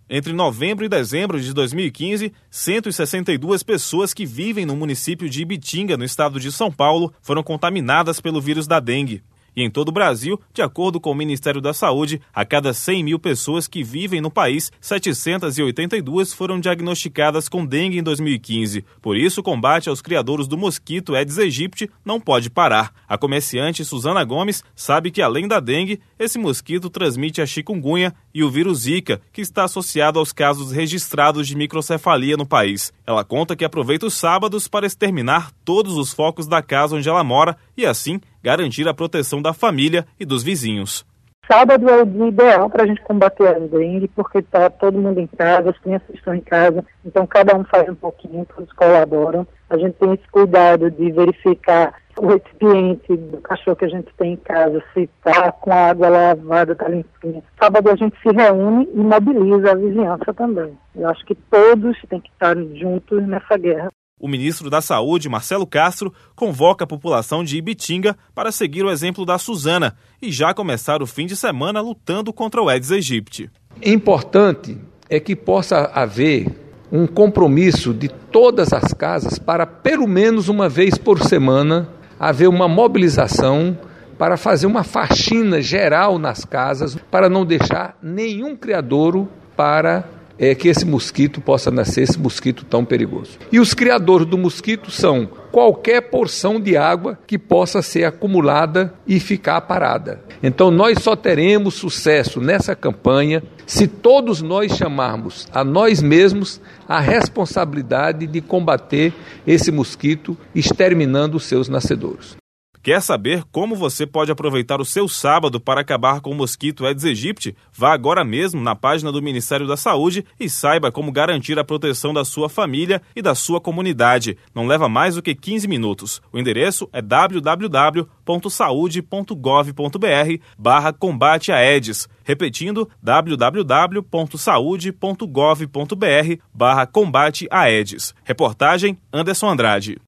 Entre novembro e dezembro de 2015, 162 pessoas que vivem no município de Ibitinga, no estado de São Paulo, foram contaminadas pelo vírus da dengue. E em todo o Brasil, de acordo com o Ministério da Saúde, a cada 100 mil pessoas que vivem no país, 782 foram diagnosticadas com dengue em 2015. Por isso, o combate aos criadouros do mosquito Aedes aegypti não pode parar. A comerciante Suzana Gomes sabe que, além da dengue, esse mosquito transmite a chikungunya e o vírus Zika, que está associado aos casos registrados de microcefalia no país. Ela conta que aproveita os sábados para exterminar todos os focos da casa onde ela mora e, assim, garantir a proteção da família e dos vizinhos. Sábado é o dia ideal para a gente combater a dengue, porque está todo mundo em casa, as crianças estão em casa, então cada um faz um pouquinho, todos colaboram. A gente tem esse cuidado de verificar o recipiente do cachorro que a gente tem em casa, se está com a água lavada, está limpinha. Sábado a gente se reúne e mobiliza a vizinhança também. Eu acho que todos têm que estar juntos nessa guerra. O ministro da Saúde, Marcelo Castro, convoca a população de Ibitinga para seguir o exemplo da Suzana e já começar o fim de semana lutando contra o Aedes aegypti. Importante é que possa haver um compromisso de todas as casas para, pelo menos uma vez por semana, haver uma mobilização para fazer uma faxina geral nas casas, para não deixar nenhum criadouro para que esse mosquito possa nascer, esse mosquito tão perigoso. E os criadores do mosquito são qualquer porção de água que possa ser acumulada e ficar parada. Então nós só teremos sucesso nessa campanha se todos nós chamarmos a nós mesmos a responsabilidade de combater esse mosquito, exterminando os seus nascedouros. Quer saber como você pode aproveitar o seu sábado para acabar com o mosquito Aedes aegypti? Vá agora mesmo na página do Ministério da Saúde e saiba como garantir a proteção da sua família e da sua comunidade. Não leva mais do que 15 minutos. O endereço é www.saude.gov.br/combate a Aedes. Repetindo, www.saude.gov.br/combate a Aedes. Reportagem Anderson Andrade.